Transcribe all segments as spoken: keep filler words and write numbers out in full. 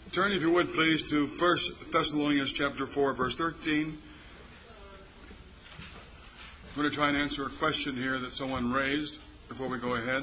Turn, if you would, please, to First Thessalonians chapter four, verse thirteen. I'm going to try and answer a question here that someone raised before we go ahead.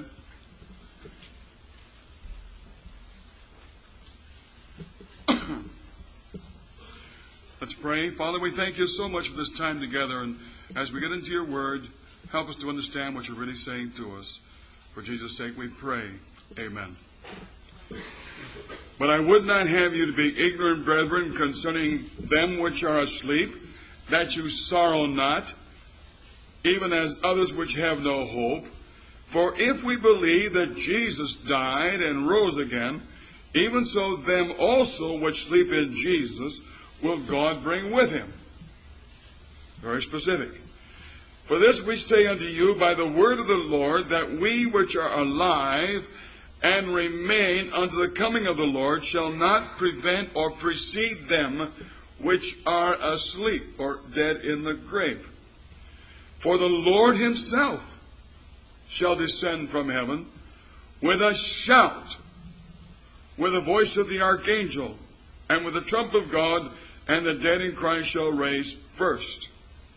Let's pray. Father, we thank you so much for this time together, and as we get into your word, help us to understand what you're really saying to us. For Jesus' sake we pray. Amen. But I would not have you to be ignorant, brethren, concerning them which are asleep, that you sorrow not, even as others which have no hope. For if we believe that Jesus died and rose again, even so them also which sleep in Jesus will God bring with him. Very specific. For this we say unto you by the word of the Lord, that we which are alive and remain unto the coming of the Lord shall not prevent or precede them which are asleep or dead in the grave. For the Lord himself shall descend from heaven with a shout, with the voice of the archangel, and with the trump of God, and the dead in Christ shall raise first.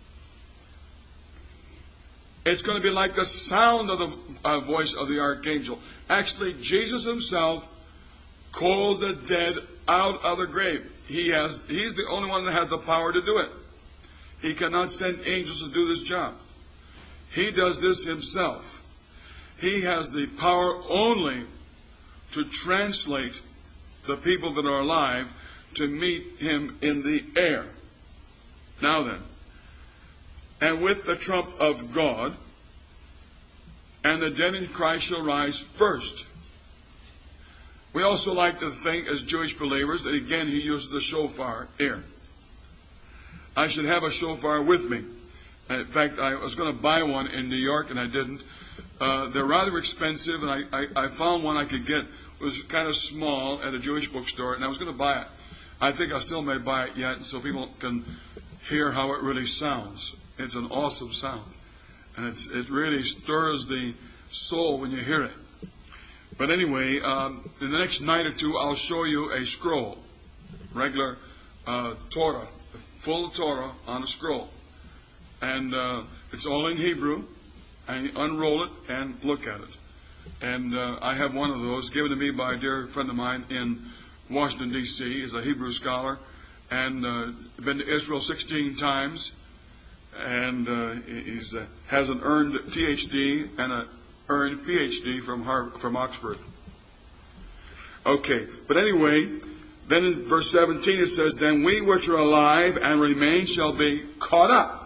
It's going to be like the sound of the uh, voice of the archangel. Actually, Jesus himself calls the dead out of the grave. He has, he's the only one that has the power to do it. He cannot send angels to do this job. He does this himself. He has the power only to translate the people that are alive to meet him in the air. Now then, and with the trump of God, and the dead in Christ shall rise first. We also like to think as Jewish believers that again he uses the shofar here. I should have a shofar with me. In fact, I was going to buy one in New York and I didn't. Uh, they're rather expensive, and I, I, I found one I could get. It was kind of small at a Jewish bookstore, and I was going to buy it. I think I still may buy it yet so people can hear how it really sounds. It's an awesome sound. And it's, it really stirs the soul when you hear it. But anyway, um, in the next night or two, I'll show you a scroll. Regular uh, Torah. Full Torah on a scroll. And uh, it's all in Hebrew. And you unroll it and look at it. And uh, I have one of those given to me by a dear friend of mine in Washington, D C He's a Hebrew scholar. And uh, been to Israel sixteen times. And uh, he's uh, has an earned P H D and an earned P H D from Harvard, from Oxford. Okay, but anyway, then in verse seventeen it says, "Then we which are alive and remain shall be caught up."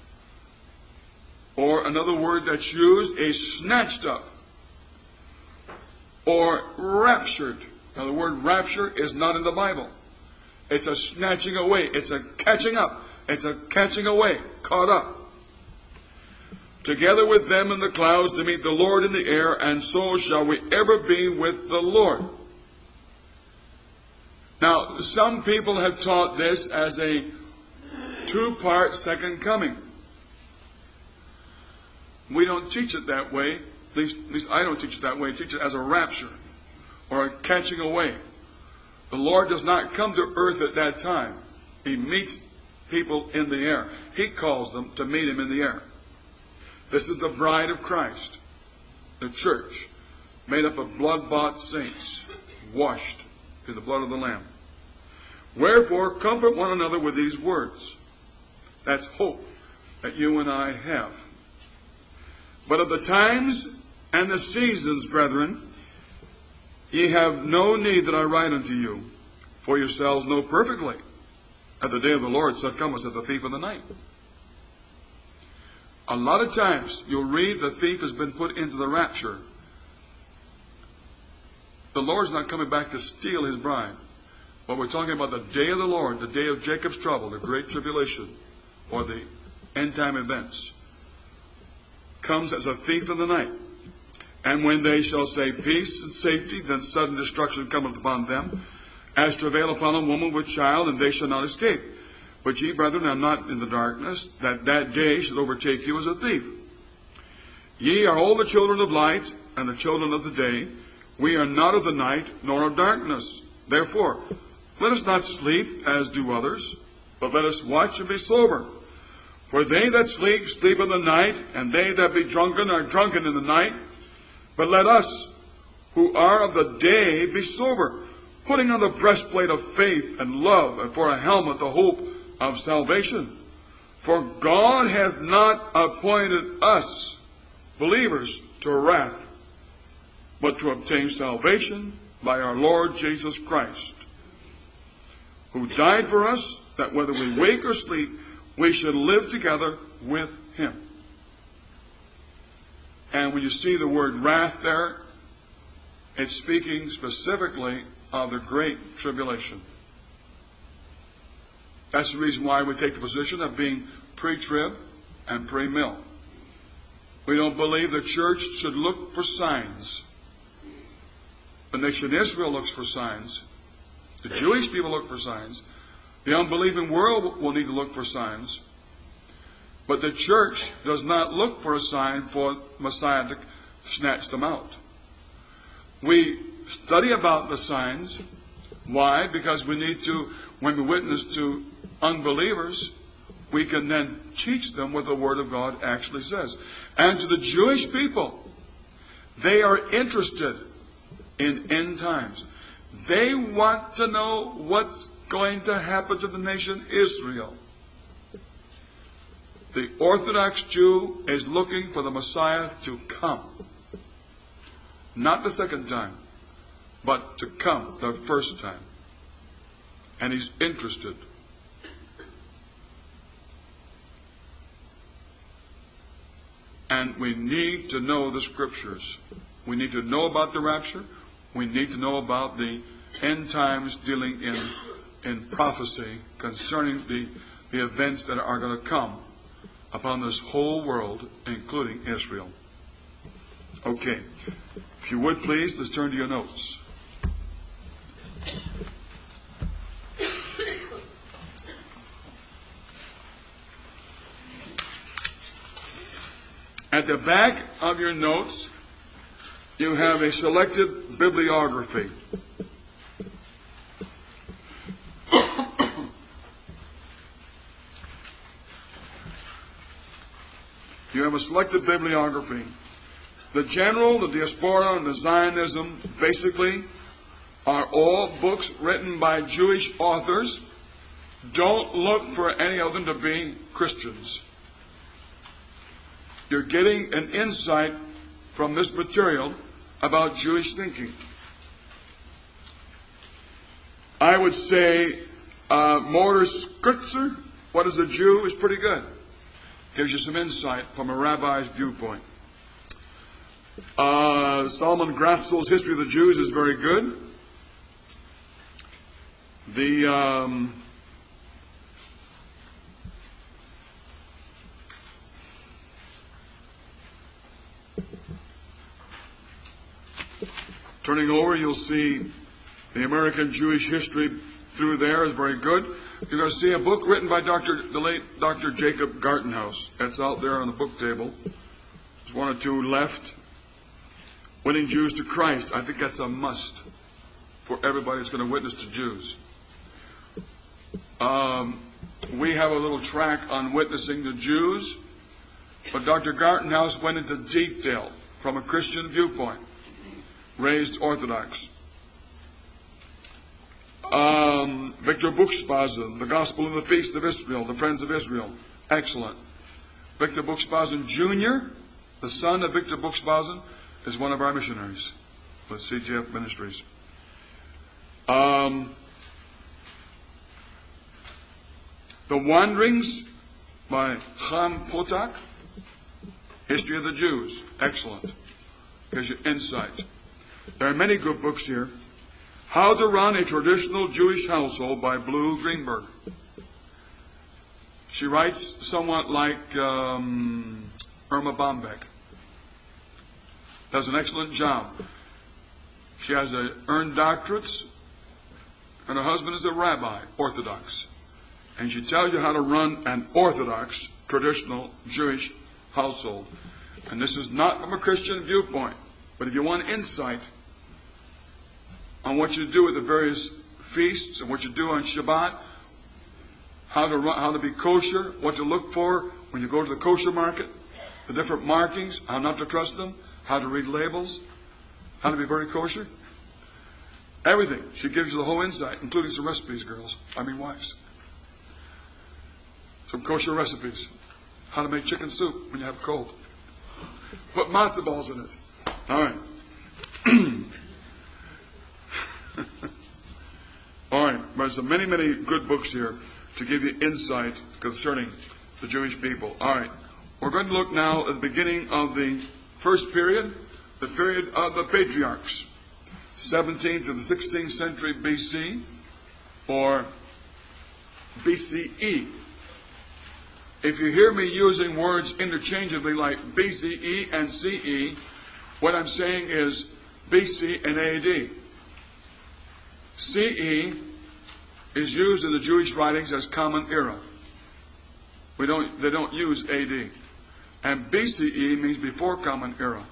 Or another word that's used is snatched up. Or raptured. Now the word rapture is not in the Bible. It's a snatching away. It's a catching up. It's a catching away. Caught up. Together with them in the clouds to meet the Lord in the air, and so shall we ever be with the Lord. Now, some people have taught this as a two-part second coming. We don't teach it that way. At least, at least I don't teach it that way. I teach it as a rapture or a catching away. The Lord does not come to earth at that time. He meets people in the air. He calls them to meet him in the air. This is the bride of Christ, the church, made up of blood-bought saints, washed in the blood of the Lamb. Wherefore, comfort one another with these words. That's hope that you and I have. But of the times and the seasons, brethren, ye have no need that I write unto you, for yourselves know perfectly that the day of the Lord shall come as the thief in the night. A lot of times you'll read the thief has been put into the rapture. The Lord's not coming back to steal his bride. But we're talking about the day of the Lord, the day of Jacob's trouble, the great tribulation, or the end time events. Comes as a thief in the night. And when they shall say peace and safety, then sudden destruction cometh upon them, as travail upon a woman with child, and they shall not escape. But ye, brethren, are not in the darkness, that that day should overtake you as a thief. Ye are all the children of light, and the children of the day. We are not of the night, nor of darkness. Therefore, Let us not sleep as do others, but let us watch and be sober. For they that sleep, sleep in the night, and they that be drunken are drunken in the night. But let us, who are of the day, be sober, putting on the breastplate of faith and love, and for a helmet the hope of salvation. For God hath not appointed us, believers, to wrath, but to obtain salvation by our Lord Jesus Christ, who died for us, that whether we wake or sleep, we should live together with him. And when you see the word wrath there, it's speaking specifically of the great tribulation. That's the reason why we take the position of being pre-trib and pre-mill. We don't believe the church should look for signs. The nation Israel looks for signs. The Jewish people look for signs. The unbelieving world will need to look for signs. But the church does not look for a sign for Messiah to snatch them out. We study about the signs. Why? Because we need to, when we witness to unbelievers, we can then teach them what the Word of God actually says. And to the Jewish people, they are interested in end times. They want to know what's going to happen to the nation Israel. The Orthodox Jew is looking for the Messiah to come. Not the second time, but to come the first time. And he's interested. And we need to know the Scriptures. We need to know about the rapture. We need to know about the end times dealing in, in prophecy concerning the, the events that are going to come upon this whole world, including Israel. Okay. If you would please, let's turn to your notes. At the back of your notes, you have a selected bibliography. You have a selected bibliography. The general, the diaspora, and the Zionism basically are all books written by Jewish authors. Don't look for any of them to be Christians. You're getting an insight from this material about Jewish thinking. I would say uh, Mortar Skritzer, What is a Jew, is pretty good. Gives you some insight from a rabbi's viewpoint. Uh, Solomon Gratzel's History of the Jews is very good. The um, turning over, you'll see the American Jewish history through there is very good. You're going to see a book written by Doctor the late Doctor Jacob Gartenhaus. That's out there on the book table. There's one or two left. Winning Jews to Christ. I think that's a must for everybody that's going to witness to Jews. Um, we have a little track on witnessing to Jews, but Doctor Gartenhaus went into detail from a Christian viewpoint. Raised Orthodox. Um, Victor Buchsbazen, The Gospel of the Feast of Israel, The Friends of Israel. Excellent. Victor Buchsbazen Junior, the son of Victor Buchsbazen, is one of our missionaries with C J F Ministries. Um, the Wanderings by Chaim Potok, History of the Jews. Excellent. Gives you insight. There are many good books here. How to Run a Traditional Jewish Household by Blue Greenberg. She writes somewhat like um, Irma Bombeck. Does an excellent job. She has a, earned doctorates, and her husband is a rabbi, Orthodox. And she tells you how to run an Orthodox, traditional Jewish household. And this is not from a Christian viewpoint, but if you want insight on what you do with the various feasts and what you do on Shabbat, how to run, how to be kosher, what to look for when you go to the kosher market, the different markings, how not to trust them, how to read labels, how to be very kosher. Everything. She gives you the whole insight, including some recipes, girls. I mean wives. Some kosher recipes. How to make chicken soup when you have a cold. Put matzo balls in it. All right. All right. There's so many, many good books here to give you insight concerning the Jewish people. All right. We're going to look now at the beginning of the first period, the period of the patriarchs, seventeenth to the sixteenth century B C, or B C E. If you hear me using words interchangeably like B C E and C E, what I'm saying is B C and A D. C E is used in the Jewish writings as common era. We don't, they don't use A D. And B C E means before common era.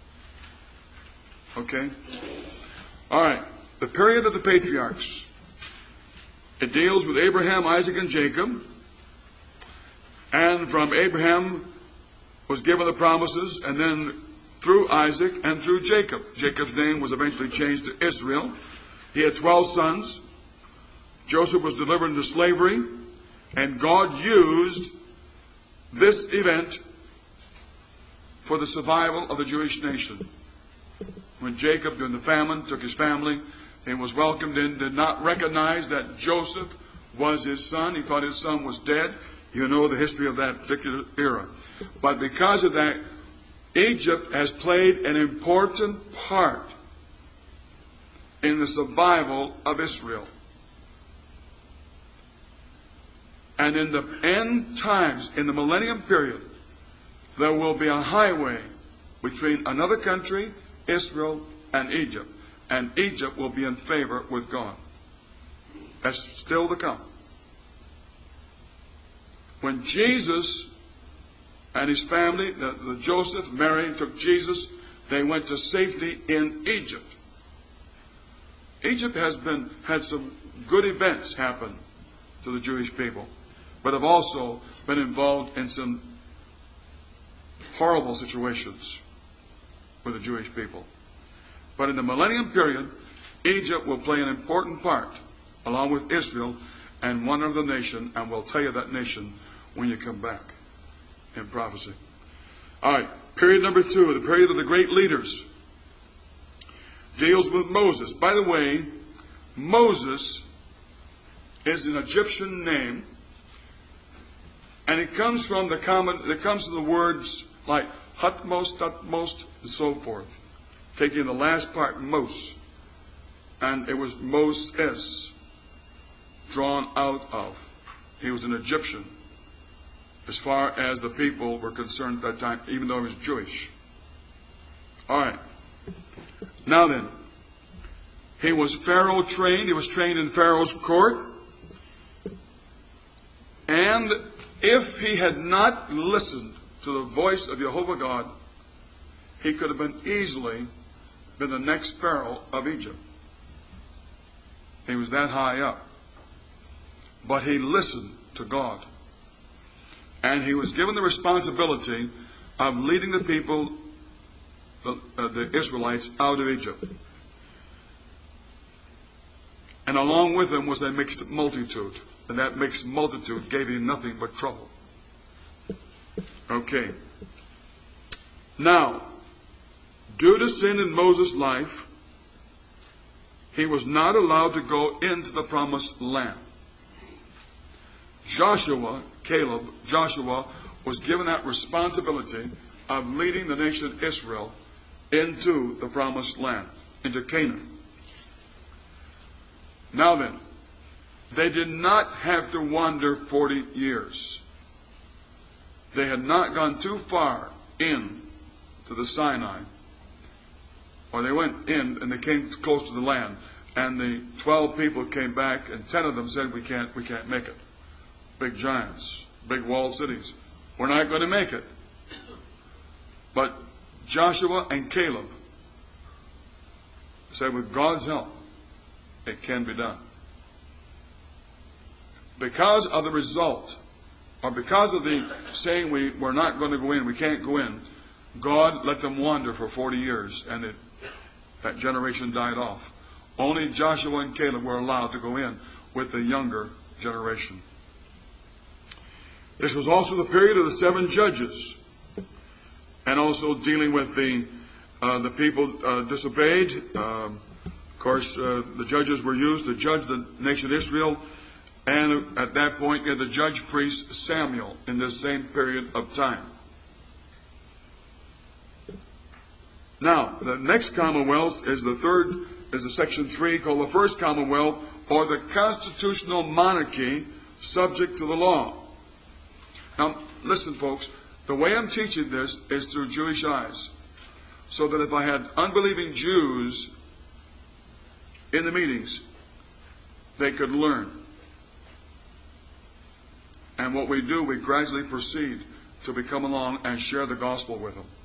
Okay? All right. The period of the patriarchs. It deals with Abraham, Isaac, and Jacob. And from Abraham was given the promises, and then through Isaac and through Jacob. Jacob's name was eventually changed to Israel. He had twelve sons. Joseph was delivered into slavery, and God used this event for the survival of the Jewish nation. When Jacob, during the famine, took his family and was welcomed in, did not recognize that Joseph was his son. He thought his son was dead. You know the history of that particular era. But because of that, Egypt has played an important part in the survival of Israel. And in the end times, in the millennium period, there will be a highway between another country, Israel, and Egypt. And Egypt will be in favor with God. That's still to come. When Jesus and his family, the, the Joseph, Mary, took Jesus, they went to safety in Egypt. Egypt has been had some good events happen to the Jewish people, but have also been involved in some horrible situations with the Jewish people. But in the millennium period, Egypt will play an important part, along with Israel and one other nation, and we'll tell you that nation when you come back in prophecy. All right, period number two, the period of the great leaders, deals with Moses. By the way, Moses is an Egyptian name, and it comes from the common, it comes from the words like hutmost, tutmost, and so forth, taking the last part, mos, and it was Moses, drawn out of. He was an Egyptian, as far as the people were concerned at that time, even though he was Jewish. All right. Now then, he was Pharaoh trained. He was trained in Pharaoh's court. And if he had not listened to the voice of Jehovah God, he could have been easily been the next Pharaoh of Egypt. He was that high up. But he listened to God. And he was given the responsibility of leading the people, the, uh, the Israelites, out of Egypt. And along with him was a mixed multitude. And that mixed multitude gave him nothing but trouble. Okay. Now, due to sin in Moses' life, he was not allowed to go into the promised land. Joshua, Caleb, Joshua was given that responsibility of leading the nation of Israel into the promised land, into Canaan. Now then, they did not have to wander forty years. They had not gone too far in to the Sinai. Or they went in and they came close to the land. And the twelve people came back and ten of them said, we can't, we can't make it. Big giants, big walled cities. We're not going to make it. But Joshua and Caleb said, with God's help, it can be done. because of the result, or because of the saying we, we're not going to go in, we can't go in, God let them wander for forty years, and it, that generation died off. Only Joshua and Caleb were allowed to go in with the younger generation. This was also the period of the seven judges, and also dealing with the uh, the people uh, disobeyed. Um, of course, uh, the judges were used to judge the nation of Israel, and at that point, you had the judge priest Samuel in this same period of time. Now, the next Commonwealth is the third, is the section three, called the First Commonwealth, or the constitutional monarchy subject to the law. Now, listen, folks, the way I'm teaching this is through Jewish eyes. So that if I had unbelieving Jews in the meetings, they could learn. And what we do, we gradually proceed to become along and share the gospel with them.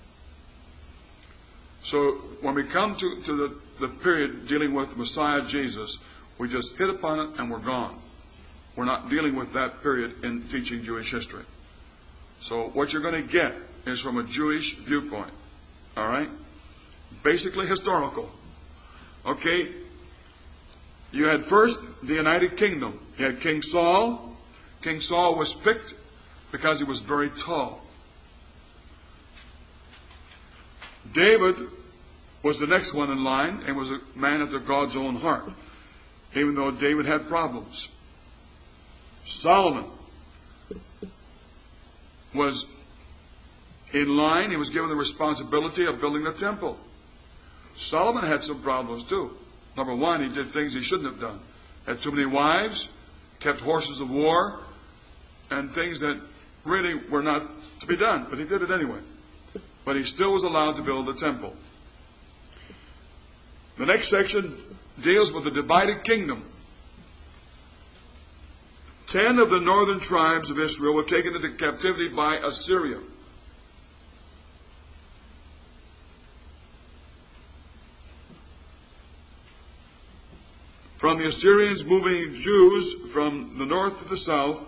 So when we come to, to the, the period dealing with Messiah Jesus, we just hit upon it and we're gone. We're not dealing with that period in teaching Jewish history. So what you're going to get is from a Jewish viewpoint. All right? Basically historical. Okay? You had first the United Kingdom. You had King Saul. King Saul was picked because he was very tall. David was the next one in line and was a man after God's own heart, even though David had problems. Solomon was in line. He was given the responsibility of building the temple. Solomon had some problems too. Number one, he did things he shouldn't have done. Had too many wives, kept horses of war, and things that really were not to be done. But he did it anyway. But he still was allowed to build the temple. The next section deals with the divided kingdom. Ten of the northern tribes of Israel were taken into captivity by Assyria. From the Assyrians moving Jews from the north to the south,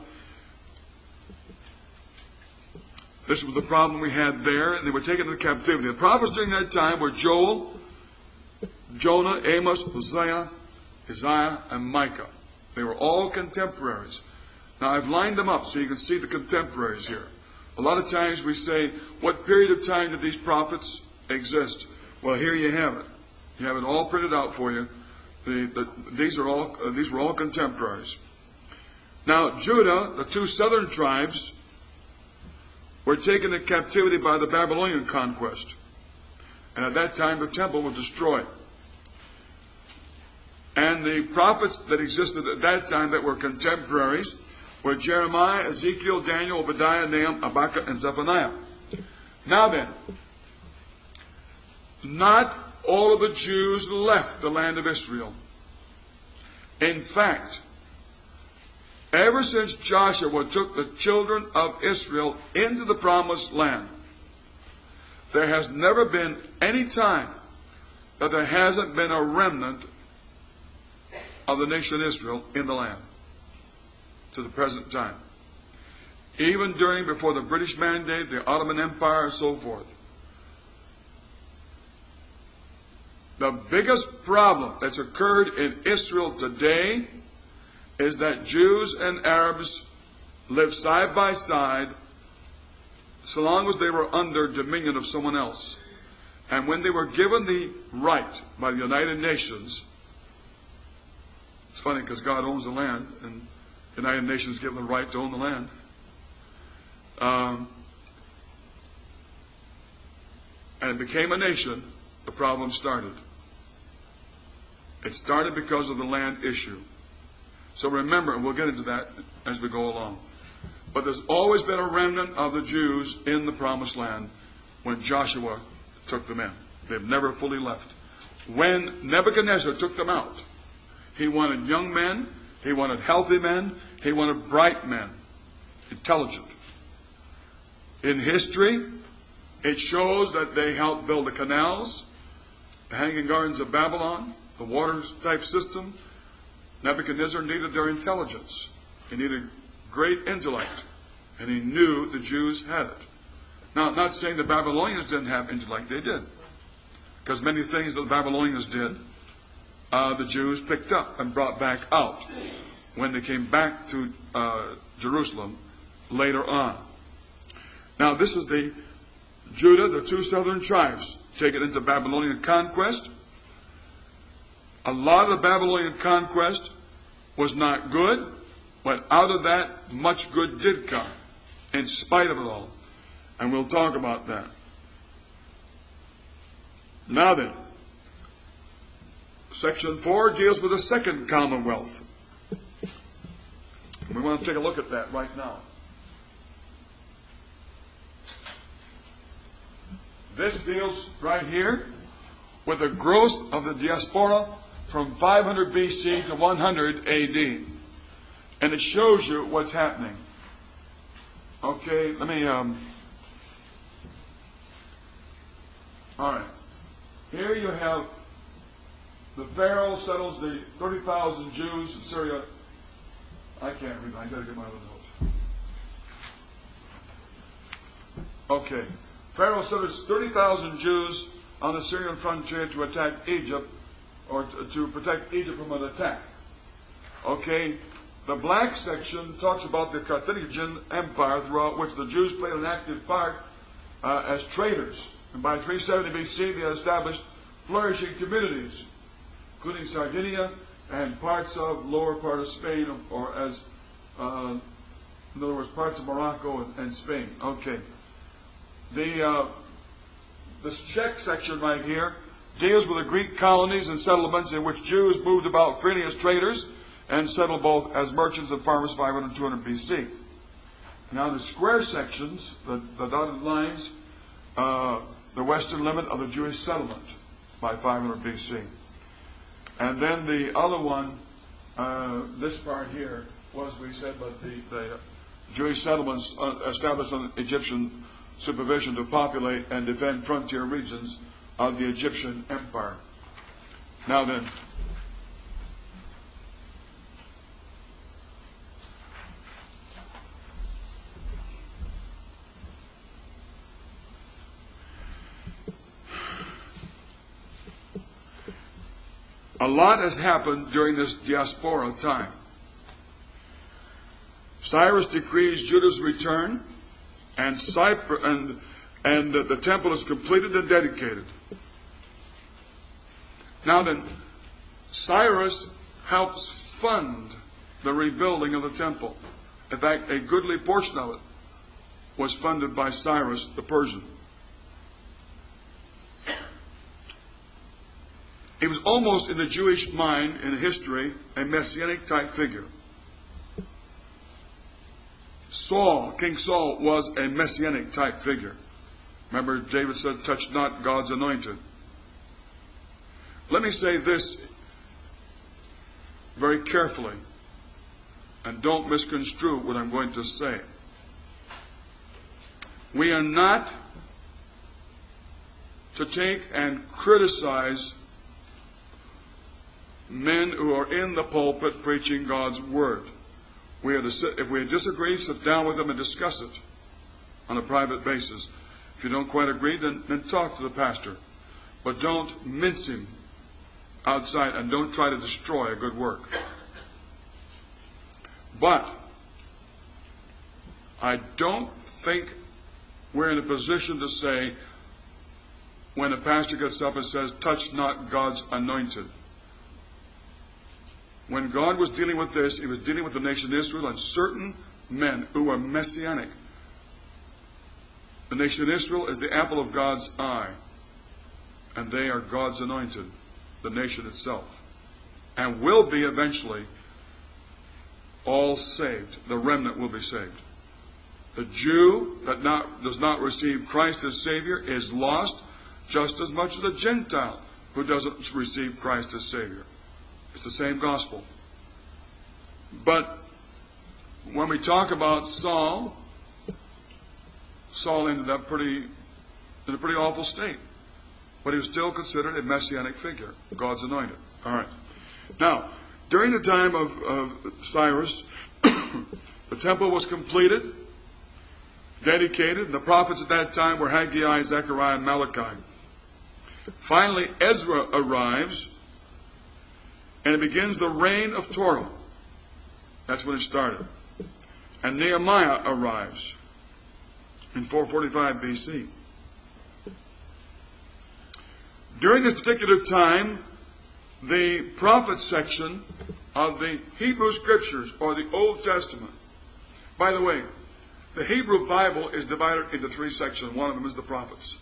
this was the problem we had there, and they were taken into captivity. The prophets during that time were Joel, Jonah, Amos, Hosea, Isaiah, and Micah. They were all contemporaries. Now, I've lined them up so you can see the contemporaries here. A lot of times we say, what period of time did these prophets exist? Well, here you have it. You have it all printed out for you. The, the, these, are all, uh, these were all contemporaries. Now, Judah, the two southern tribes, were taken into captivity by the Babylonian conquest. And at that time, the temple was destroyed. And the prophets that existed at that time that were contemporaries were Jeremiah, Ezekiel, Daniel, Obadiah, Nahum, Habakkuk, and Zephaniah. Now then, not all of the Jews left the land of Israel. In fact, ever since Joshua took the children of Israel into the promised land, there has never been any time that there hasn't been a remnant of the nation of Israel in the land to the present time. Even during, before the British Mandate, the Ottoman Empire, and so forth. The biggest problem that's occurred in Israel today is that Jews and Arabs live side by side so long as they were under dominion of someone else. And when they were given the right by the United Nations, it's funny because God owns the land, and the United Nations give them the right to own the land. Um, and it became a nation, the problem started. It started because of the land issue. So remember, and we'll get into that as we go along. But there's always been a remnant of the Jews in the promised land when Joshua took them in. They've never fully left. When Nebuchadnezzar took them out, he wanted young men, he wanted healthy men, he wanted bright men, intelligent. In history, it shows that they helped build the canals, the Hanging Gardens of Babylon, the water type system. Nebuchadnezzar needed their intelligence. He needed great intellect, and he knew the Jews had it. Now, I'm not saying the Babylonians didn't have intellect. They did. Because many things that the Babylonians did, uh, the Jews picked up and brought back out when they came back to uh, Jerusalem later on. Now, this is the Judah, the two southern tribes, taken into Babylonian conquest. A lot of the Babylonian conquest was not good, but out of that, much good did come, in spite of it all. And we'll talk about that. Now then, section four deals with the second commonwealth. We want to take a look at that right now. This deals right here with the growth of the diaspora from five hundred B C to one hundred A D. And it shows you what's happening. Okay, let me... Um, all right. Here you have the Pharaoh settles the thirty thousand Jews in Syria. I can't read. I got to get my other notes. Okay. Pharaoh settles thirty thousand Jews on the Syrian frontier to attack Egypt, or to, to protect Egypt from an attack. Okay. The black section talks about the Carthaginian Empire, throughout which the Jews played an active part uh, as traders. And by three seventy B C, they established flourishing communities, including Sardinia and parts of lower part of Spain, or as, uh, in other words, parts of Morocco and, and Spain. Okay. The uh, this Czech section right here deals with the Greek colonies and settlements in which Jews moved about freely as traders and settled both as merchants and farmers five hundred and two hundred B C. Now the square sections, the, the dotted lines, uh, the western limit of the Jewish settlement by five hundred B C. And then the other one, uh, this part here, was, we said, but the, the Jewish settlements established on Egyptian supervision to populate and defend frontier regions of the Egyptian Empire. Now then, a lot has happened during this diaspora time. Cyrus decrees Judah's return, and, Cypr- and, and the temple is completed and dedicated. Now then, Cyrus helps fund the rebuilding of the temple. In fact, a goodly portion of it was funded by Cyrus the Persian. He was almost, in the Jewish mind, in history, a messianic type figure. Saul, King Saul, was a messianic type figure. Remember, David said, touch not God's anointed. Let me say this very carefully, and don't misconstrue what I'm going to say. We are not to take and criticize men who are in the pulpit preaching God's word. We are to sit, if we disagree, sit down with them and discuss it on a private basis. If you don't quite agree, then, then talk to the pastor. But don't mince him outside, and don't try to destroy a good work. But I don't think we're in a position to say, when a pastor gets up and says, touch not God's anointed. When God was dealing with this, he was dealing with the nation of Israel and certain men who were messianic. The nation of Israel is the apple of God's eye, and they are God's anointed, the nation itself, and will be eventually all saved. The remnant will be saved. The Jew that not, does not receive Christ as Savior is lost just as much as the Gentile who doesn't receive Christ as Savior. It's the same gospel. But when we talk about Saul, Saul ended up pretty in a pretty awful state. But he was still considered a messianic figure, God's anointed. All right. Now, during the time of, of Cyrus, The temple was completed, dedicated, and the prophets at that time were Haggai, Zechariah, and Malachi. Finally, Ezra arrives, and it begins the reign of Torah. That's when it started. And Nehemiah arrives in four forty-five B C. During this particular time, the prophet section of the Hebrew Scriptures, or the Old Testament. By the way, the Hebrew Bible is divided into three sections. One of them is the prophets.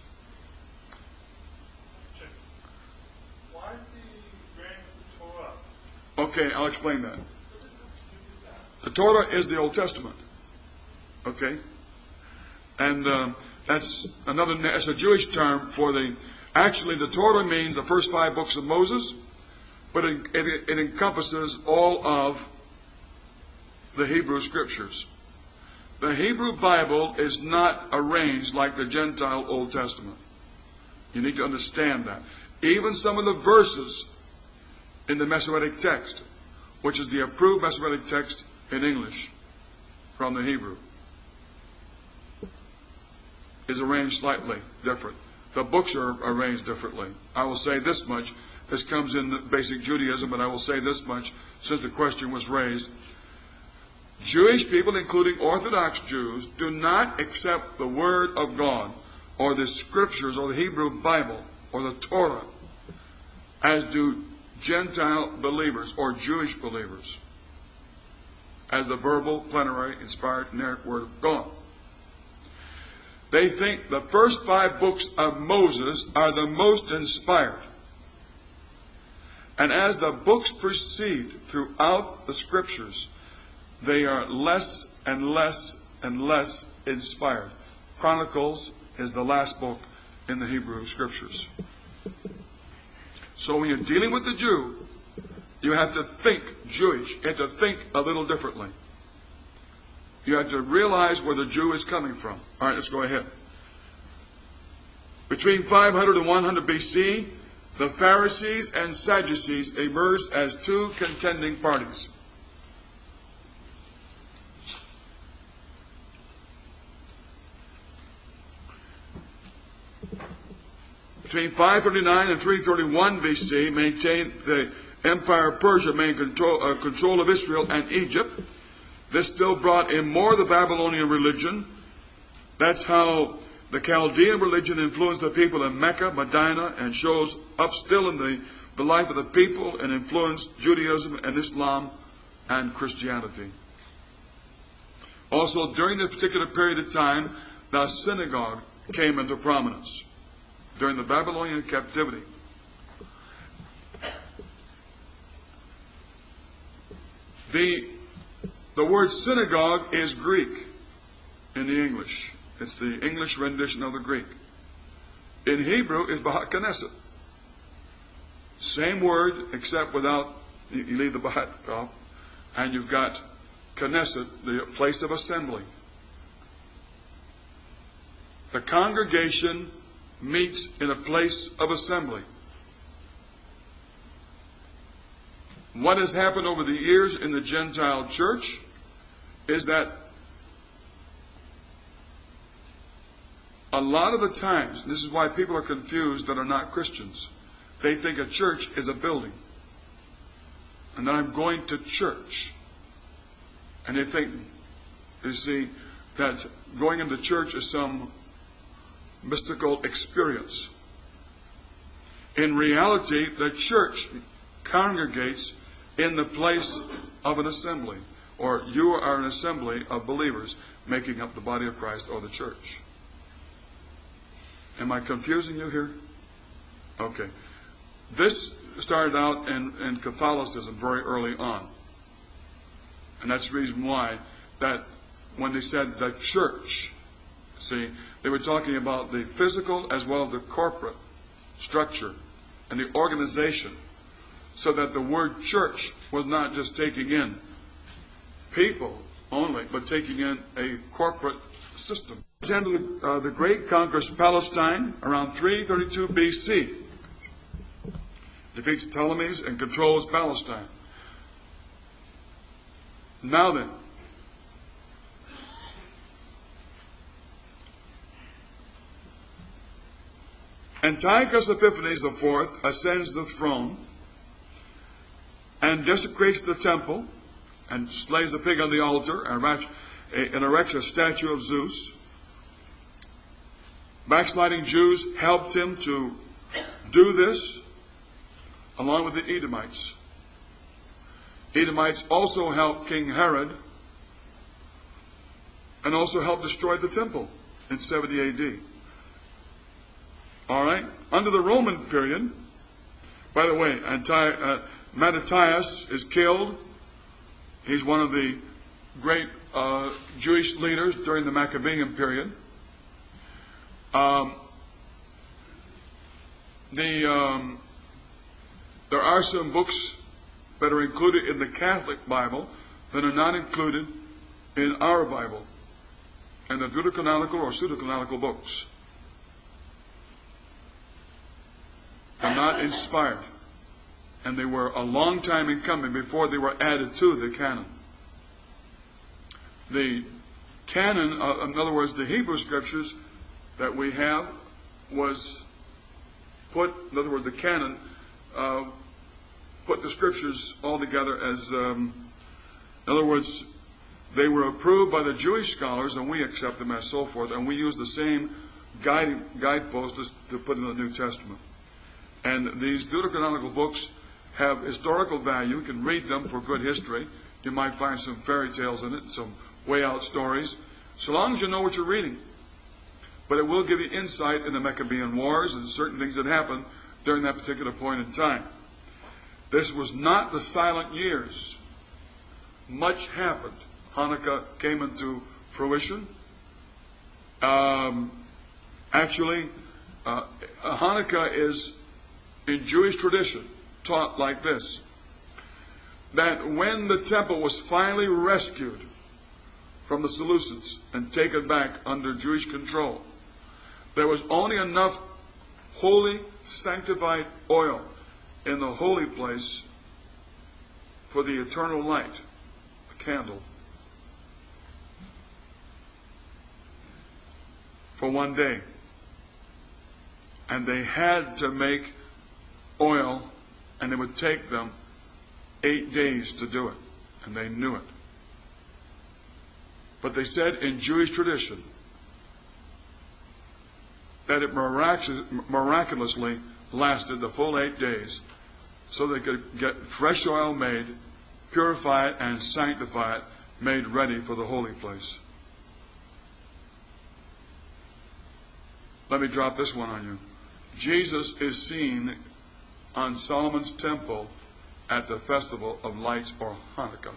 Why the reign of the Torah? Okay, I'll explain that. The Torah is the Old Testament. Okay? And um, that's another, that's a Jewish term for the, actually the Torah means the first five books of Moses, but it, it, it encompasses all of the Hebrew Scriptures. The Hebrew Bible is not arranged like the Gentile Old Testament. You need to understand that. Even some of the verses in the Masoretic text, which is the approved Masoretic text in English from the Hebrew, is arranged slightly different. The books are arranged differently. I will say this much. This comes in basic Judaism, but I will say this much since the question was raised. Jewish people, including Orthodox Jews, do not accept the Word of God or the Scriptures or the Hebrew Bible or the Torah as do Gentile believers or Jewish believers as the verbal, plenary, inspired, inerrant Word of God. They think the first five books of Moses are the most inspired. And as the books proceed throughout the Scriptures, they are less and less and less inspired. Chronicles is the last book in the Hebrew Scriptures. So when you're dealing with the Jew, you have to think Jewish. You have to think a little differently. You have to realize where the Jew is coming from. All right, let's go ahead. Between five hundred and one hundred B C, the Pharisees and Sadducees emerged as two contending parties. Between five thirty-nine and three thirty-one B C, maintained the Empire of Persia maintained control, uh, control of Israel and Egypt. This still brought in more of the Babylonian religion. That's how the Chaldean religion influenced the people in Mecca, Medina, and shows up still in the, the life of the people and influenced Judaism and Islam and Christianity. Also, during this particular period of time, the synagogue came into prominence during the Babylonian captivity. The, the word synagogue is Greek in the English. It's the English rendition of the Greek. In Hebrew, it's Ba'at Knesset. Same word, except without, you, you leave the Ba'at off, and you've got Knesset, the place of assembly. The congregation meets in a place of assembly. What has happened over the years in the Gentile church is that a lot of the times, this is why people are confused that are not Christians, they think a church is a building. And that I'm going to church. And they think, you see, that going into church is some mystical experience. In reality, the church congregates in the place of an assembly, or you are an assembly of believers making up the body of Christ or the church. Am I confusing you here? Okay. This started out in, in Catholicism very early on. And that's the reason why that when they said the church, see, they were talking about the physical as well as the corporate structure and the organization, so that the word church was not just taking in people only, but taking in a corporate system. Alexander uh, the Great conquers Palestine around three thirty-two B C. Defeats Ptolemies and controls Palestine. Now then, Antiochus Epiphanes the fourth ascends the throne and desecrates the temple and slays a pig on the altar and erects a statue of Zeus. Backsliding Jews helped him to do this, along with the Edomites. Edomites also helped King Herod and also helped destroy the temple in seventy A D. All right? Under the Roman period, by the way, Anti, uh, Mattathias is killed. He's one of the great uh, Jewish leaders during the Maccabean period. Um, the um, there are some books that are included in the Catholic Bible that are not included in our Bible, and the deuterocanonical or pseudo-canonical books are not inspired, and they were a long time in coming before they were added to the canon. The canon, uh, in other words, the Hebrew scriptures that we have was put, in other words, the canon uh, put the scriptures all together as, um, in other words, they were approved by the Jewish scholars and we accept them as so forth, and we use the same guide, guideposts to put in the New Testament. And these deuterocanonical books have historical value. You can read them for good history. You might find some fairy tales in it, some way out stories, so long as you know what you're reading. But it will give you insight in the Maccabean Wars and certain things that happened during that particular point in time. This was not the silent years. Much happened. Hanukkah came into fruition. Um, actually, uh, Hanukkah is, in Jewish tradition, taught like this: that when the temple was finally rescued from the Seleucids and taken back under Jewish control, there was only enough holy, sanctified oil in the holy place for the eternal light, a candle, for one day. And they had to make oil, and it would take them eight days to do it. And they knew it. But they said in Jewish tradition that it miraculously lasted the full eight days so they could get fresh oil made, purify it, and sanctify it, made ready for the holy place. Let me drop this one on you. Jesus is seen on Solomon's temple at the Festival of Lights, or Hanukkah.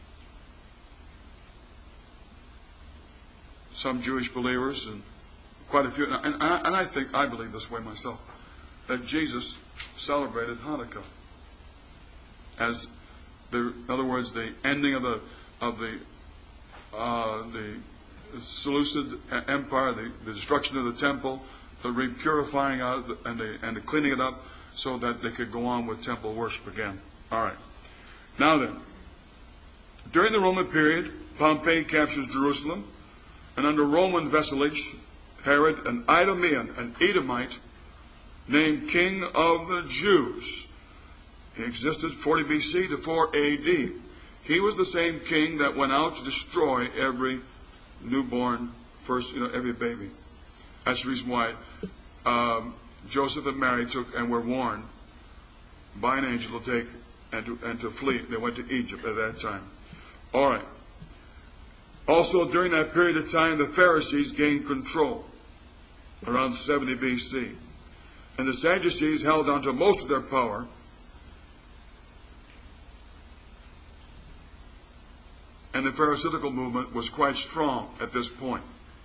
Some Jewish believers, and quite a few, and I, and I think, I believe this way myself, that Jesus celebrated Hanukkah as the, in other words, the ending of the of the uh, the Seleucid Empire, the, the destruction of the temple, the repurifying out the, and the and the cleaning it up, so that they could go on with temple worship again. All right. Now then, during the Roman period, Pompey captures Jerusalem, and under Roman vassalage, Herod, an Idumean, an Edomite, named King of the Jews. He existed forty B C to four A D. He was the same king that went out to destroy every newborn, first, you know, every baby. That's the reason why um, Joseph and Mary took and were warned by an angel to take and to, and to flee. They went to Egypt at that time. All right. Also, during that period of time, the Pharisees gained control around seventy B C. And the Sadducees held on to most of their power. And the Pharisaical movement was quite strong at this point.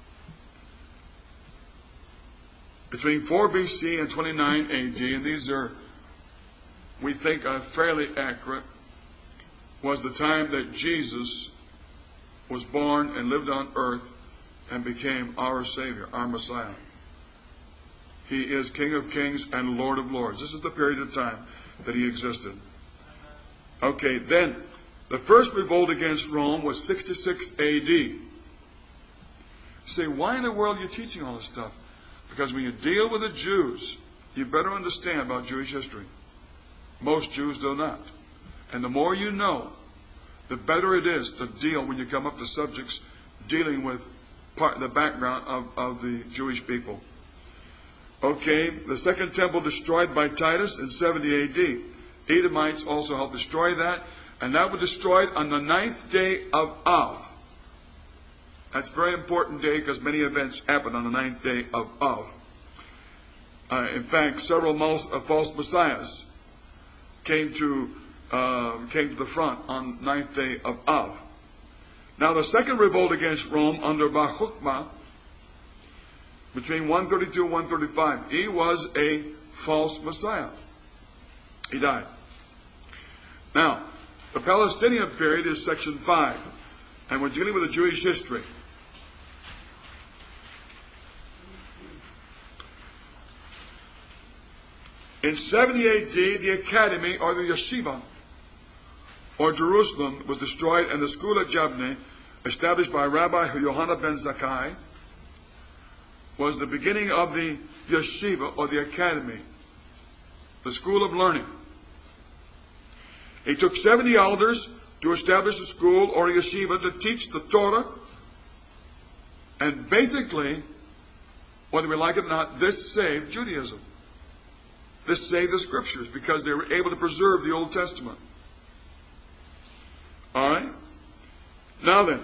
Between four B C and twenty-nine A D, and these are, we think, are fairly accurate, was the time that Jesus was born and lived on earth and became our Savior, our Messiah. He is King of Kings and Lord of Lords. This is the period of time that he existed. Okay, then, the first revolt against Rome was sixty-six A D. You say, why in the world are you teaching all this stuff? Because when you deal with the Jews, you better understand about Jewish history. Most Jews do not. And the more you know, the better it is to deal when you come up to subjects dealing with part the background of, of the Jewish people. Okay, the second temple destroyed by Titus in seventy A D. Edomites also helped destroy that, and that was destroyed on the ninth day of Av. That's a very important day because many events happen on the ninth day of Av. Uh, in fact, several false, uh, false messiahs came to uh, came to the front on the ninth day of Av. Now, the second revolt against Rome under Bar Kokhba, between one thirty-two and one thirty-five, he was a false messiah. He died. Now, the Palestinian period is section five, and we're dealing with the Jewish history. In seventy A D, the academy, or the yeshiva, or Jerusalem, was destroyed, and the school at Yavne, established by Rabbi Yohanan ben Zakkai, was the beginning of the yeshiva, or the academy, the school of learning. He took seventy elders to establish a school, or a yeshiva, to teach the Torah. And basically, whether we like it or not, this saved Judaism. This saved the scriptures because they were able to preserve the Old Testament. All right? Now then,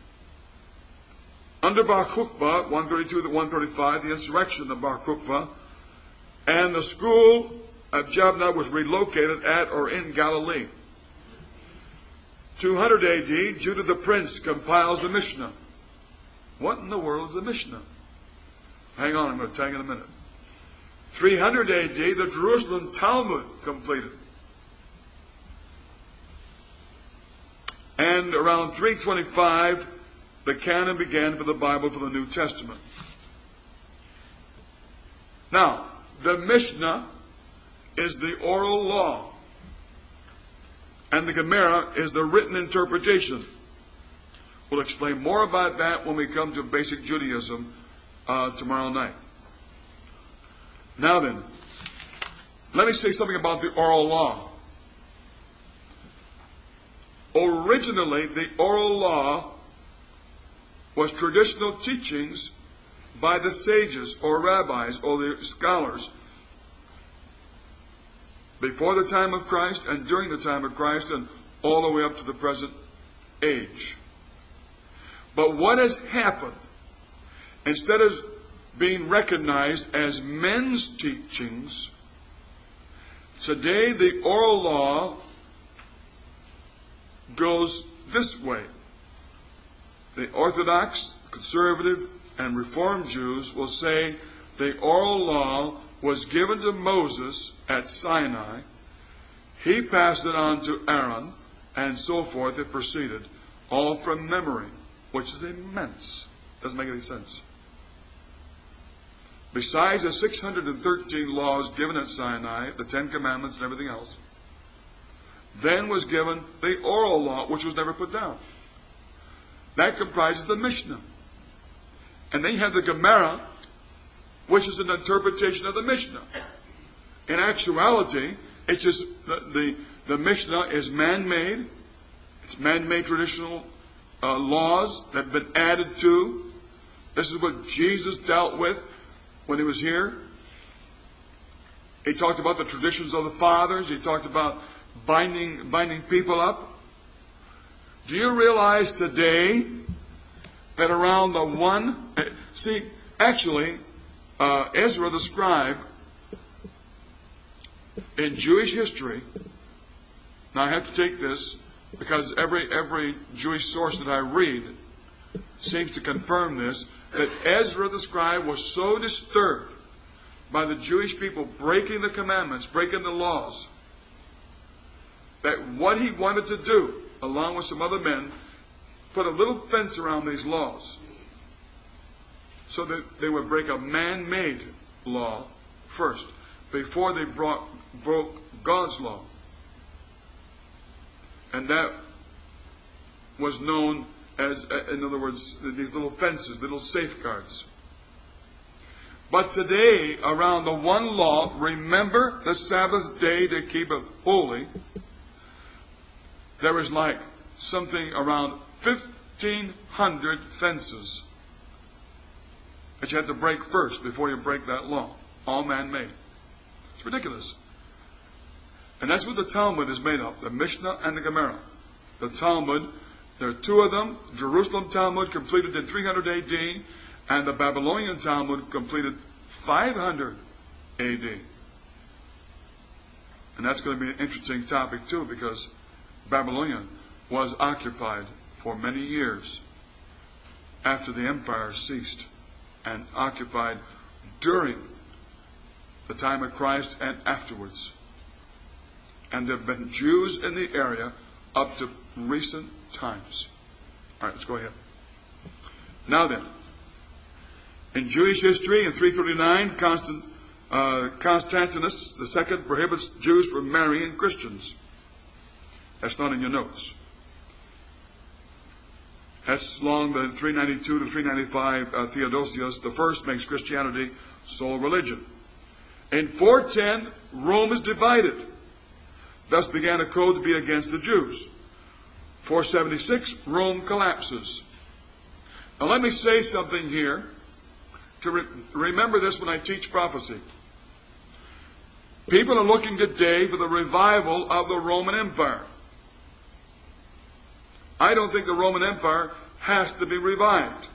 under Bar Kokhba, one thirty-two to one thirty-five, the insurrection of Bar Kokhba, and the school of Yavne was relocated at or in Galilee. two hundred A D, Judah the Prince compiles the Mishnah. What in the world is the Mishnah? Hang on, I'm going to tell you in a minute. three hundred A D, the Jerusalem Talmud completed. And around three twenty-five, the canon began for the Bible for the New Testament. Now, the Mishnah is the oral law, and the Gemara is the written interpretation. We'll explain more about that when we come to basic Judaism uh, tomorrow night. Now then, let me say something about the oral law. Originally, the oral law was traditional teachings by the sages or rabbis or the scholars before the time of Christ and during the time of Christ and all the way up to the present age. But what has happened, instead of being recognized as men's teachings, today the oral law goes this way. The Orthodox, conservative, and Reformed Jews will say the oral law was given to Moses at Sinai. He passed it on to Aaron, and so forth. It proceeded, all from memory, which is immense. Doesn't make any sense. Besides the six hundred thirteen laws given at Sinai, the Ten Commandments and everything else, then was given the oral law, which was never put down. That comprises the Mishnah. And then you have the Gemara, which is an interpretation of the Mishnah. In actuality, it's just the, the, the Mishnah is man-made. It's man-made traditional uh, laws that have been added to. This is what Jesus dealt with when he was here. He talked about the traditions of the fathers. He talked about binding, binding people up. Do you realize today that around the one... See, actually, uh, Ezra the scribe, in Jewish history, now I have to take this because every, every Jewish source that I read seems to confirm this, that Ezra the scribe was so disturbed by the Jewish people breaking the commandments, breaking the laws, that what he wanted to do, along with some other men, put a little fence around these laws so that they would break a man-made law first before they brought, broke God's law. And that was known as, in other words, these little fences, little safeguards. But today, around the one law, remember the Sabbath day to keep it holy, there is like something around fifteen hundred fences that you have to break first before you break that law. All man-made. It's ridiculous. And that's what the Talmud is made of, the Mishnah and the Gemara. The Talmud, there are two of them. Jerusalem Talmud completed in three hundred A D, and the Babylonian Talmud completed five hundred A D. And that's going to be an interesting topic too, because Babylonian was occupied for many years after the empire ceased, and occupied during the time of Christ and afterwards. And there have been Jews in the area up to recent times. All right, let's go ahead. Now then, in Jewish history, in three thirty-nine, Constant, uh, Constantinus the Second prohibits Jews from marrying Christians. That's not in your notes. That's long been three ninety-two to three ninety-five. Uh, Theodosius the First makes Christianity sole religion. In four ten, Rome is divided. Thus began a code to be against the Jews. four seventy-six, Rome collapses. Now let me say something here to re- remember this when I teach prophecy. People are looking today for the revival of the Roman Empire. I don't think the Roman Empire has to be revived.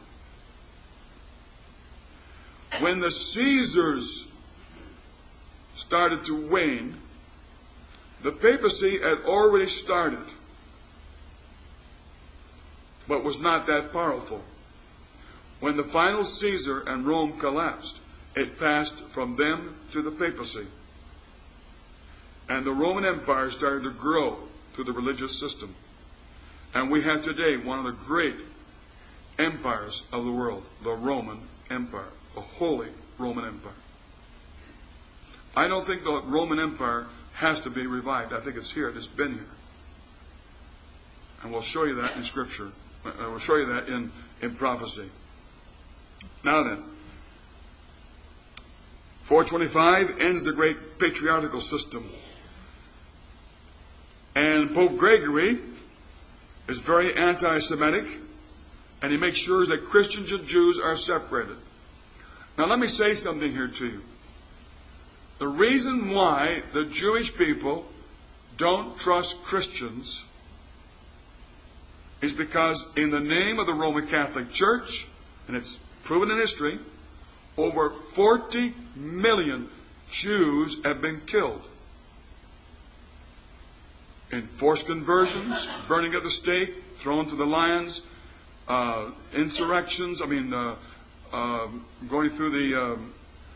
When the Caesars started to wane, the papacy had already started, but was not that powerful. When the final Caesar and Rome collapsed, it passed from them to the papacy. And the Roman Empire started to grow through the religious system. And we have today one of the great empires of the world, the Roman Empire, the Holy Roman Empire. I don't think the Roman Empire has to be revived. I think it's here. It's been here. And we'll show you that in Scripture. We'll show you that in, in prophecy. Now then, four twenty-five ends the great patriarchal system. And Pope Gregory is very anti-Semitic, and he makes sure that Christians and Jews are separated. Now let me say something here to you. The reason why the Jewish people don't trust Christians is because in the name of the Roman Catholic Church, and it's proven in history, over forty million Jews have been killed. In forced conversions, burning at the stake, thrown to the lions, uh, insurrections, I mean, uh, uh, going through the um,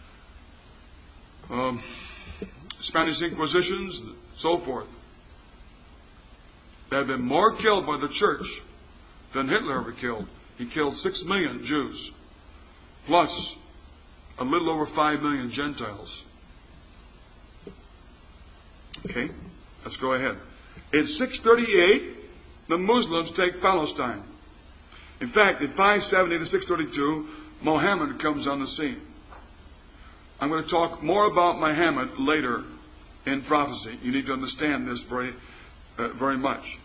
um, Spanish Inquisitions, so forth. There have been more killed by the church than Hitler ever killed. He killed six million Jews, plus a little over five million Gentiles. Okay, let's go ahead. In six thirty-eight, the Muslims take Palestine. In fact, in five seventy to six thirty-two, Muhammad comes on the scene. I'm going to talk more about Muhammad later in prophecy. You need to understand this very, uh, very much.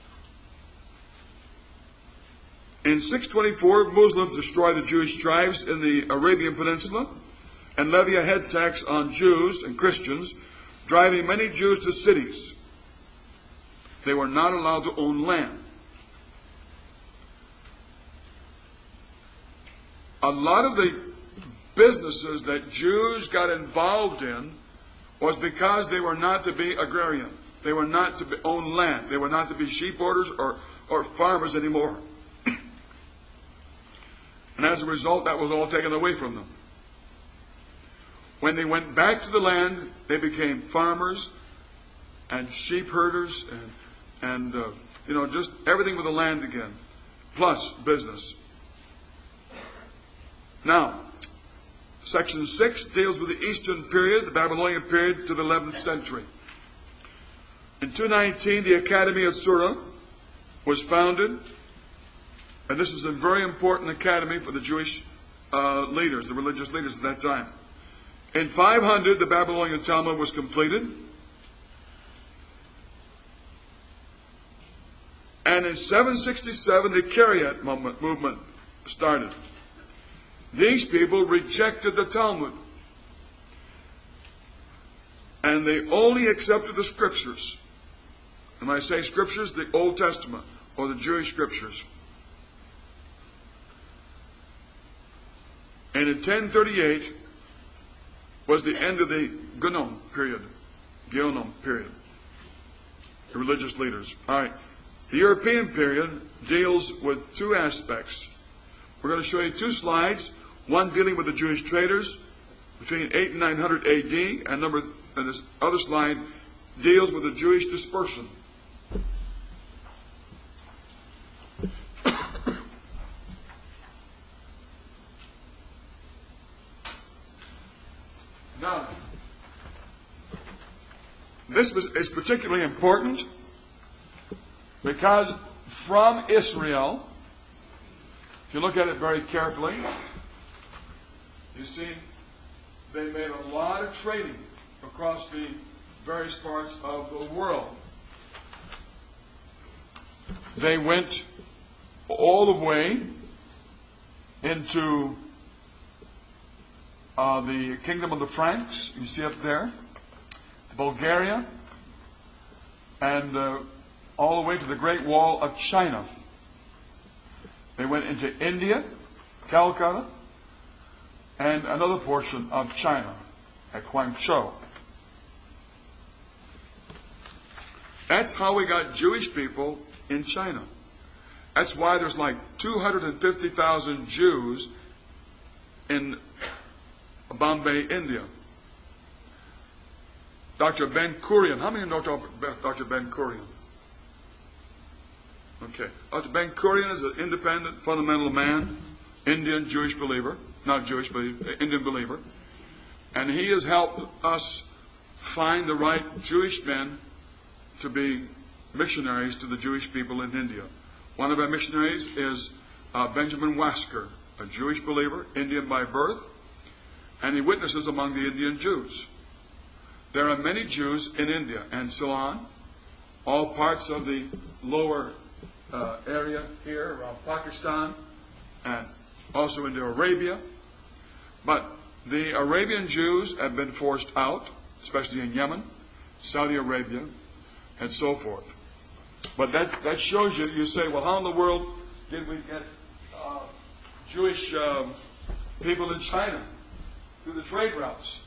In six twenty-four, Muslims destroy the Jewish tribes in the Arabian Peninsula and levy a head tax on Jews and Christians, driving many Jews to cities. They were not allowed to own land. A lot of the businesses that Jews got involved in was because they were not to be agrarian. They were not to be, own land. They were not to be sheep herders or, or farmers anymore. And as a result, that was all taken away from them. When they went back to the land, they became farmers and sheep herders and, and uh, you know, just everything with the land again, plus business. Now, section six deals with the Eastern period, the Babylonian period, to the eleventh century. In two nineteen, the Academy of Sura was founded, and this is a very important academy for the Jewish uh, leaders, the religious leaders at that time. In five hundred, the Babylonian Talmud was completed. And in seven sixty-seven, the Karaite movement, movement started. These people rejected the Talmud. And they only accepted the scriptures. And when I say scriptures, the Old Testament or the Jewish scriptures. And in ten thirty-eight was the end of the Geonim period. Geonim period. The religious leaders. All right. The European period deals with two aspects. We're going to show you two slides. One dealing with the Jewish traders between eight and nine hundred A D, and number and this other slide deals with the Jewish dispersion. Now, this is particularly important because from Israel, if you look at it very carefully, you see they made a lot of trading across the various parts of the world. They went all the way into uh, the kingdom of the Franks, you see up there, Bulgaria, and uh, all the way to the Great Wall of China. They went into India, Calcutta, and another portion of China at Guangzhou. That's how we got Jewish people in China. That's why there's like two hundred fifty thousand Jews in Bombay, India. Doctor Ben Gurion. How many know Doctor Ben Gurion? Okay. Doctor Ben Gurion is an independent, fundamental man, Indian Jewish believer. Not Jewish, but Indian believer. And he has helped us find the right Jewish men to be missionaries to the Jewish people in India. One of our missionaries is uh, Benjamin Wasker, a Jewish believer, Indian by birth, and he witnesses among the Indian Jews. There are many Jews in India and Ceylon, all parts of the lower uh, area here around Pakistan, and also into Arabia. But the Arabian Jews have been forced out, especially in Yemen, Saudi Arabia, and so forth. But that, that shows you, you say, well, how in the world did we get uh, Jewish uh, people in China through the trade routes?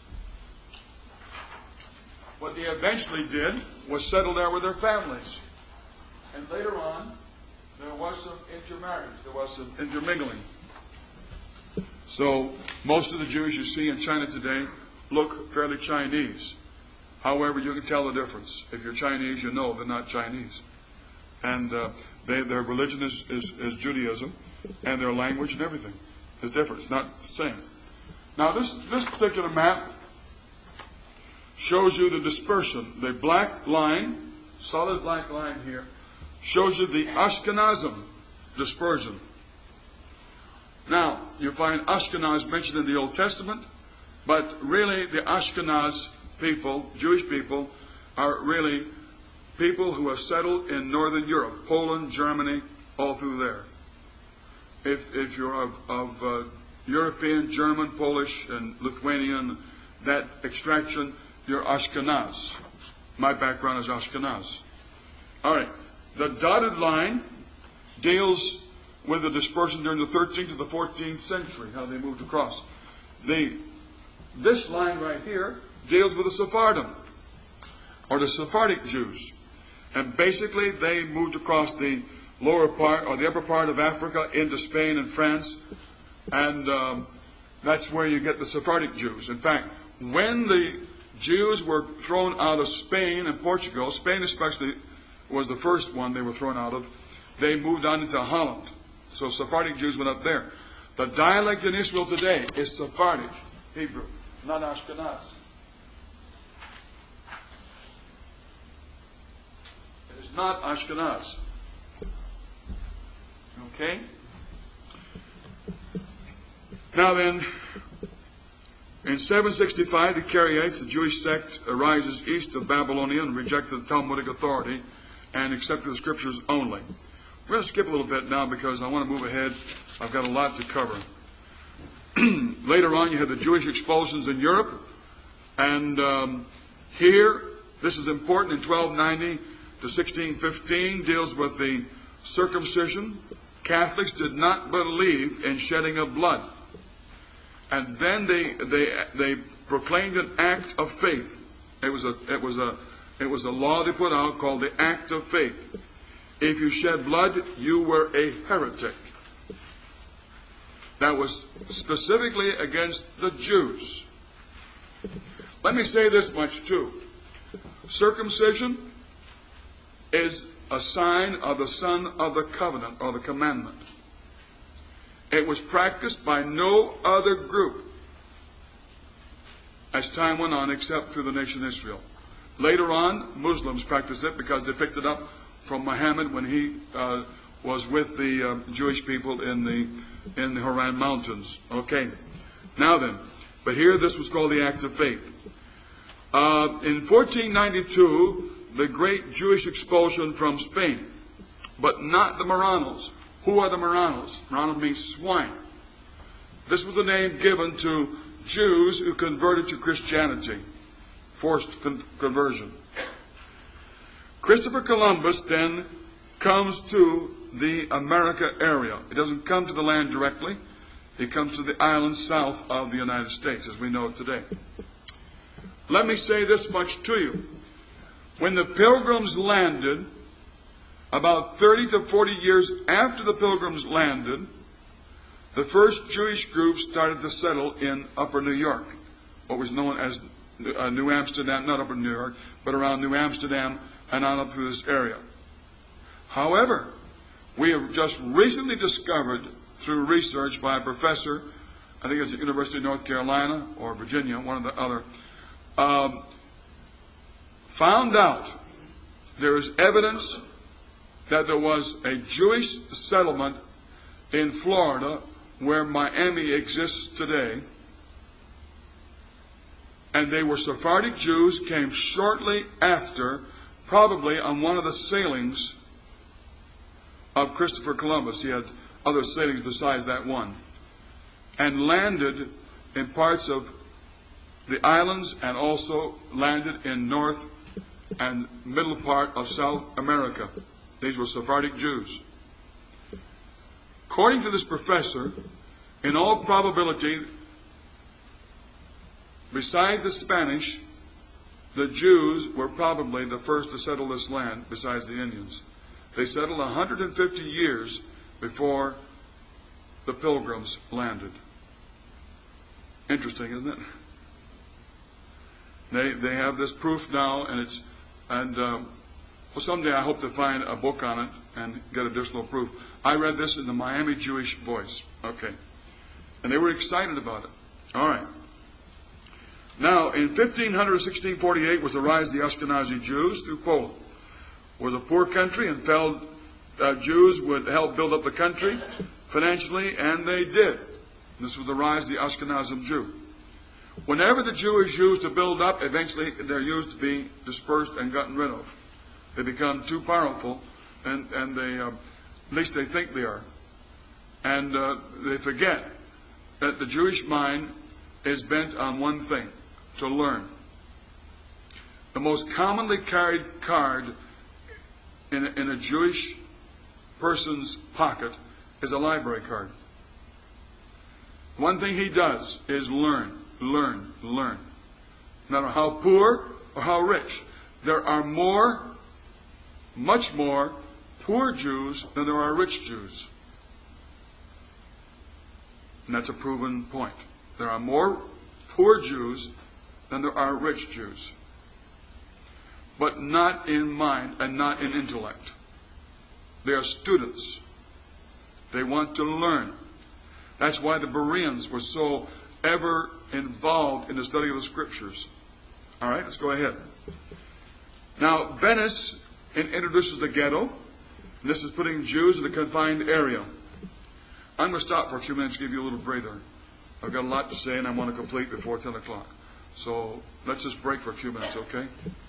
What they eventually did was settle there with their families. And later on, there was some intermarriage, there was some intermingling. So most of the Jews you see in China today look fairly Chinese. However, you can tell the difference. If you're Chinese, you know they're not Chinese. And uh, they, their religion is, is, is Judaism, and their language and everything is different. It's not the same. Now, this, this particular map shows you the dispersion. The black line, solid black line here, shows you the Ashkenazim dispersion. Now, you find Ashkenaz mentioned in the Old Testament, but really the Ashkenaz people, Jewish people, are really people who have settled in Northern Europe, Poland, Germany, all through there. If, if you're of, of uh, European, German, Polish, and Lithuanian, that extraction, you're Ashkenaz. My background is Ashkenaz. All right. The dotted line deals with the dispersion during the thirteenth to the fourteenth century, how they moved across. The, this line right here deals with the Sephardim, or the Sephardic Jews. And basically they moved across the lower part, or the upper part of Africa into Spain and France. And um, that's where you get the Sephardic Jews. In fact, when the Jews were thrown out of Spain and Portugal, Spain especially was the first one they were thrown out of, they moved on into Holland. So Sephardic Jews went up there. The dialect in Israel today is Sephardic Hebrew, not Ashkenaz. It is not Ashkenaz. Now then, in seven sixty-five, the Karaites, the Jewish sect, arises east of Babylonia and rejected the Talmudic authority and accepted the scriptures only. We're going to skip a little bit now because I want to move ahead. I've got a lot to cover. Later on, you have the Jewish expulsions in Europe. And um, here, this is important, in twelve ninety to sixteen fifteen, deals with the circumcision. Catholics did not believe in shedding of blood. And then they they they proclaimed an act of faith. It was a it was a it was a law they put out called the Act of Faith. If you shed blood, you were a heretic. That was specifically against the Jews. Let me say this much too. Circumcision is a sign of the Son of the Covenant or the commandment. It was practiced by no other group as time went on except through the nation of Israel. Later on, Muslims practiced it because they picked it up from Muhammad when he uh, was with the uh, Jewish people in the in the Haran Mountains. Okay. Now then, but here this was called the Act of Faith. Uh, in fourteen ninety-two, the great Jewish expulsion from Spain, but not the Marranos. Who are the Marranos? Marrano means swine. This was the name given to Jews who converted to Christianity, forced con- conversion. Christopher Columbus then comes to the America area. He doesn't come to the land directly. He comes to the islands south of the United States, as we know it today. Let me say this much to you. When the Pilgrims landed, about thirty to forty years after the Pilgrims landed, the first Jewish groups started to settle in Upper New York, what was known as uh, New Amsterdam, not Upper New York, but around New Amsterdam and on up through this area. However, we have just recently discovered through research by a professor, I think it's at the University of North Carolina or Virginia, one of the other, um, found out there is evidence that there was a Jewish settlement in Florida where Miami exists today. And they were Sephardic Jews, came shortly after, probably on one of the sailings of Christopher Columbus. He had other sailings besides that one. And landed in parts of the islands and also landed in North and middle part of South America. These were Sephardic Jews. According to this professor, in all probability, besides the Spanish, the Jews were probably the first to settle this land besides the Indians. They settled one hundred fifty years before the Pilgrims landed. Interesting, isn't it? They they have this proof now, and it's and um, well, someday I hope to find a book on it and get additional proof. I read this in the Miami Jewish Voice. Okay, and they were excited about it. All right. Now, in fifteen hundred to sixteen forty-eight was the rise of the Ashkenazi Jews through Poland. It was a poor country, and felt uh, Jews would help build up the country financially, and they did. This was the rise of the Ashkenazim Jew. Whenever the Jew is used to build up, eventually they're used to be dispersed and gotten rid of. They become too powerful, and, and they, uh, at least they think they are. And uh, they forget that the Jewish mind is bent on one thing, to learn. The most commonly carried card in a, in a Jewish person's pocket is a library card. One thing he does is learn, learn, learn. No matter how poor or how rich. There are more, much more, poor Jews than there are rich Jews. And that's a proven point. There are more poor Jews than there are rich Jews. But not in mind and not in intellect. They are students. They want to learn. That's why the Bereans were so ever involved in the study of the Scriptures. All right, let's go ahead. Now, Venice introduces the ghetto. And this is putting Jews in a confined area. I'm going to stop for a few minutes to give you a little breather. I've got a lot to say, and I want to complete before ten o'clock. So let's just break for a few minutes, okay?